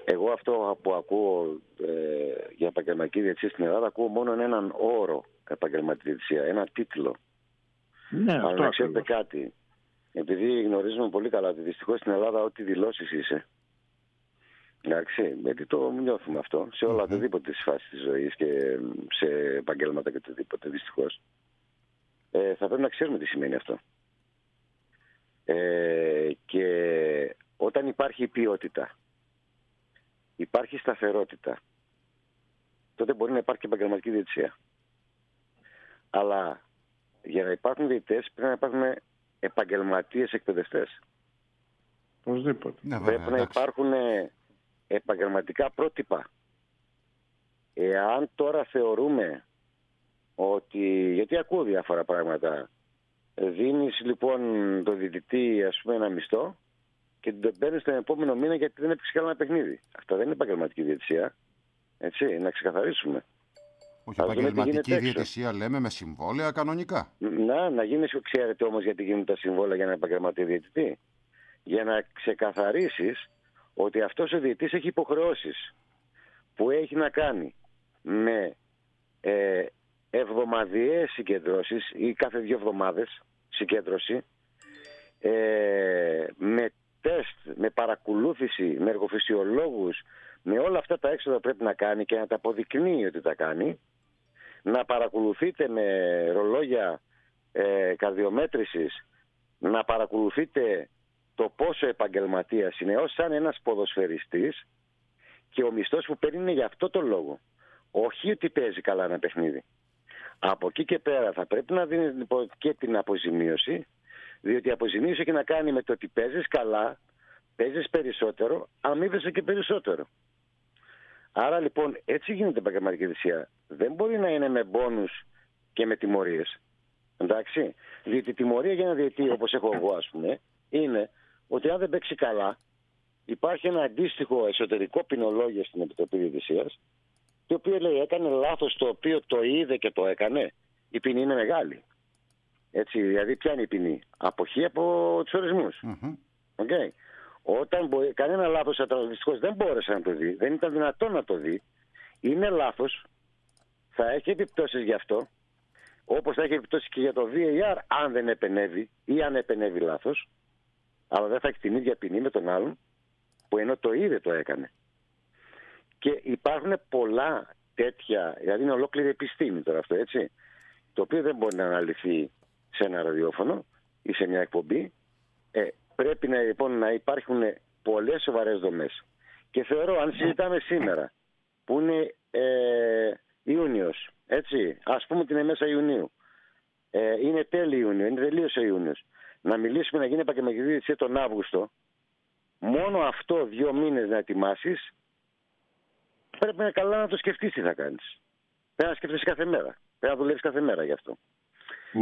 Εγώ αυτό που ακούω για επαγγελματική διαιτησία στην Ελλάδα, ακούω μόνο έναν όρο επαγγελματική διαιτησία, ένα τίτλο. Ναι, αλλά αυτό να ξέρετε ακριβώς. κάτι. Επειδή γνωρίζουμε πολύ καλά ότι δυστυχώς στην Ελλάδα ό,τι δηλώσεις είσαι. Εντάξει, γιατί το νιώθουμε αυτό σε όλα οτιδήποτε τις φάσεις της ζωής και σε επαγγέλματα και οτιδήποτε, δυστυχώς. Θα πρέπει να ξέρουμε τι σημαίνει αυτό. Και όταν υπάρχει ποιότητα, υπάρχει σταθερότητα, τότε μπορεί να υπάρχει και επαγγελματική διαιτησία. Αλλά για να υπάρχουν διαιτητές πρέπει να υπάρχουν επαγγελματίες εκπαιδευτές. Οπωσδήποτε. Ναι, βέβαια, πρέπει να υπάρχουν επαγγελματικά πρότυπα. Εάν τώρα θεωρούμε ότι, γιατί ακούω διάφορα πράγματα, δίνεις λοιπόν το διαιτητή ας πούμε ένα μισθό και τον παίρνεις τον επόμενο μήνα γιατί δεν έπαιξε καλά ένα παιχνίδι. Αυτό δεν είναι επαγγελματική διαιτησία. Έτσι, να ξεκαθαρίσουμε. Όχι, επαγγελματική διαιτησία λέμε με συμβόλαια κανονικά. Να γίνει, ξέρετε όμως γιατί γίνουν τα συμβόλαια για ένα επαγγελματή διαιτητή. Για να ξεκαθαρίσεις ότι αυτός ο διαιτητής έχει υποχρεώσεις που έχει να κάνει με εβδομαδιαίες συγκεντρώσεις ή κάθε 2 εβδομάδες συγκέντρωση, με τεστ, με παρακολούθηση, με εργοφυσιολόγους, με όλα αυτά τα έξοδα πρέπει να κάνει και να τα αποδεικνύει ότι τα κάνει, να παρακολουθείτε με ρολόγια καρδιομέτρησης, να παρακολουθείτε το πόσο επαγγελματίας είναι, ως σαν ένας ποδοσφαιριστής, και ο μισθός που παίρνει είναι για αυτό το λόγο. Όχι ότι παίζει καλά ένα παιχνίδι. Από εκεί και πέρα θα πρέπει να δίνει και την αποζημίωση, διότι η αποζημίωση έχει να κάνει με το ότι παίζεις καλά, παίζεις περισσότερο, αμείβεσαι και περισσότερο. Άρα λοιπόν έτσι γίνεται η επαγγελματική διαιτησία. Δεν μπορεί να είναι με μπόνους και με τιμωρίες. Εντάξει. Διότι η τιμωρία για ένα διαιτητή, όπως έχω εγώ ας πούμε, είναι ότι αν δεν παίξει καλά, υπάρχει ένα αντίστοιχο εσωτερικό ποινολόγιο στην Επιτροπή Διαιτησίας, το οποίο λέει έκανε λάθος το οποίο το είδε και το έκανε, η ποινή είναι μεγάλη. Έτσι, δηλαδή ποια είναι η ποινή? Αποχή από τους ορισμούς. Okay. Όταν κανένα λάθος δυστυχώς δεν μπόρεσε να το δει, δεν ήταν δυνατόν να το δει, είναι λάθος, θα έχει επιπτώσεις γι' αυτό, όπως θα έχει επιπτώσεις και για το VAR αν δεν επενεύει ή αν επενεύει λάθος, αλλά δεν θα έχει την ίδια ποινή με τον άλλον που ενώ το είδε το έκανε. Και υπάρχουν πολλά τέτοια, δηλαδή είναι ολόκληρη επιστήμη τώρα αυτό, έτσι, το οποίο δεν μπορεί να αναλυθεί σε ένα ραδιόφωνο ή σε μια εκπομπή. Πρέπει λοιπόν να υπάρχουν πολλές σοβαρές δομές. Και θεωρώ, αν συζητάμε σήμερα, που είναι Ιούνιος, έτσι, ας πούμε ότι είναι μέσα Ιουνίου, είναι τέλη Ιουνίου, είναι τελείωσε Ιούνιος, να μιλήσουμε να γίνει επαγγελματική διαιτησία τον Αύγουστο, μόνο αυτό 2 μήνες να ετοιμάσεις, πρέπει να καλά να το σκεφτείς τι θα κάνεις. Πρέπει να σκεφτείς κάθε μέρα. Πρέπει να δουλεύεις κάθε μέρα γι' αυτό.